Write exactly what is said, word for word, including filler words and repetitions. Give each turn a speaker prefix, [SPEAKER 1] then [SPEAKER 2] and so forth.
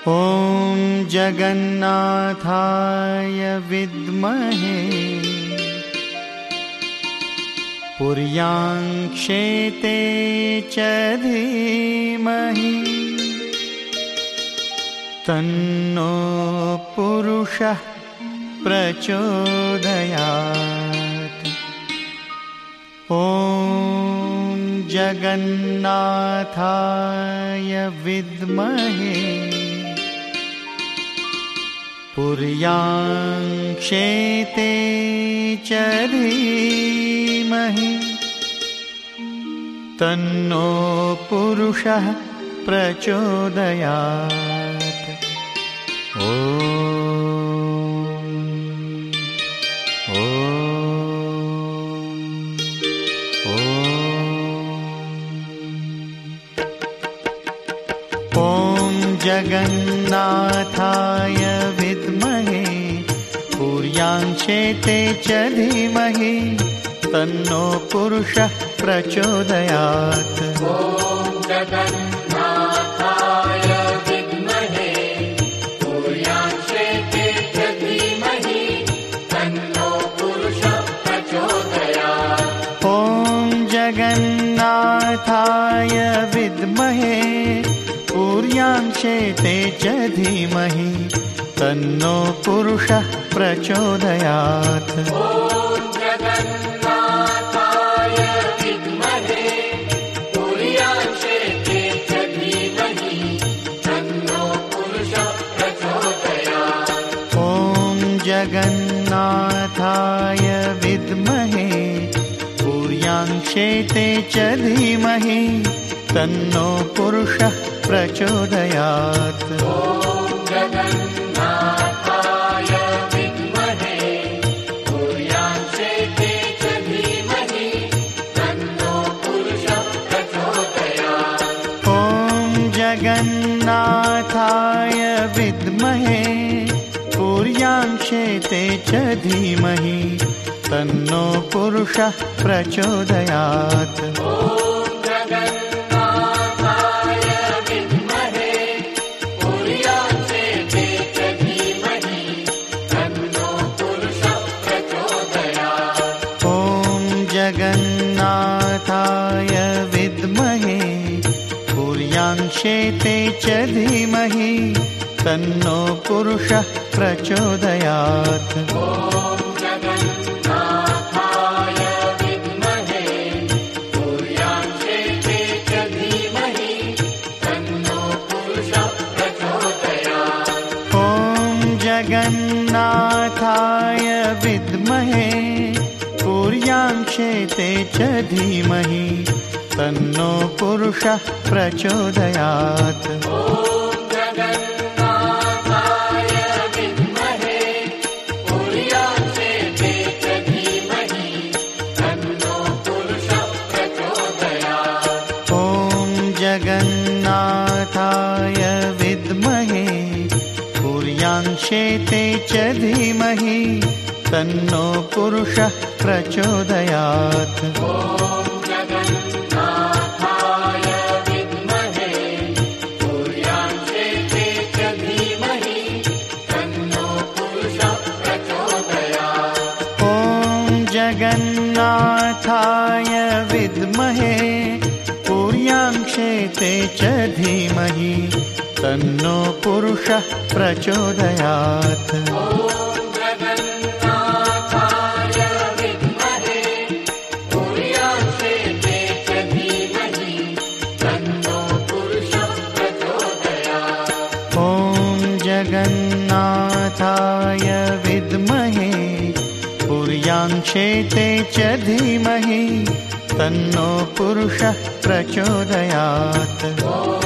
[SPEAKER 1] ॐ जगन्नाथाय विद्महे पुर्यांक्षेते च धीमहि तन्नो पुरुषः प्रचोदयात्। ॐ जगन्नाथाय विद्महे पुर्यांक्षेते च धीमहि तन्नो पुरुषः प्रचोदयात्। ॐ जगन्नाथाय विद्महे पुर्यांक्षेते च धीमहि तन्नो पुरुषः प्रचोदयात्।
[SPEAKER 2] ॐ जगन्नाथाय विद्महे पुर्यांक्षेते च धीमहि तन्नो पुरुषः प्रचोदयात्।
[SPEAKER 1] ॐ जगन्नाथाय विद्महे पुर्यांक्षेते च धीमहि तन्नो पुरुषः प्रचोदयात्।
[SPEAKER 2] ॐ जगन्नाथाय विद्महे पुर्यांक्षेते च धीमहि तन्नो पुरुषः प्रचोदयात्।
[SPEAKER 1] ॐ जगन्नाथाय विद्महे पुर्यांक्षेते च धीमहि तन्नो पुरुषः प्रचोदयात्।
[SPEAKER 2] ॐ जगन्नाथाय विद्महे पुर्यांक्षेते च धीमहि तन्नो पुरुषः प्रचोदयात्।
[SPEAKER 1] ॐ जगन्नाथाय विद्महे पुर्यांक्षेते च धीमहि तन्नो पुरुषः प्रचोदयात्। जगन्नाथाय विद्महे पुर्यांक्षेते च धीमहि तन्नो पुरुषः प्रचोदयात्।
[SPEAKER 2] ॐ जगन्नाथाय विद्महे पुर्यांक्षेते च धीमहि तन्नो पुरुषः प्रचोदयात्।
[SPEAKER 1] ॐ जगन्नाथाय विद्महे पुर्यांक्षेते च धीमहि तन्नो पुरुषः प्रचोदयात्।
[SPEAKER 2] ॐ जगन्नाथाय विद्महे पुर्यांक्षेते च धीमहि तन्नो पुरुषः प्रचोदयात्।
[SPEAKER 1] ॐ जगन्नाथाय विद्महे पुर्यांक्षेते च धीमहि तन्नो पुरुषः प्रचोदयात्।
[SPEAKER 2] ॐ जगन्नाथाय विद्महे पुर्यांक्षेते च धीमहि तन्नो पुरुषः प्रचोदयात्।
[SPEAKER 1] ॐ जगन्नाथाय विद्महे पुर्यांक्षेते च धीमहि तन्नो पुरुषः प्रचोदयात्। जगन्नाथाय विद्महे पुर्यांक्षेते च धीमहि तन्नो पुरुषः प्रचोदयात्।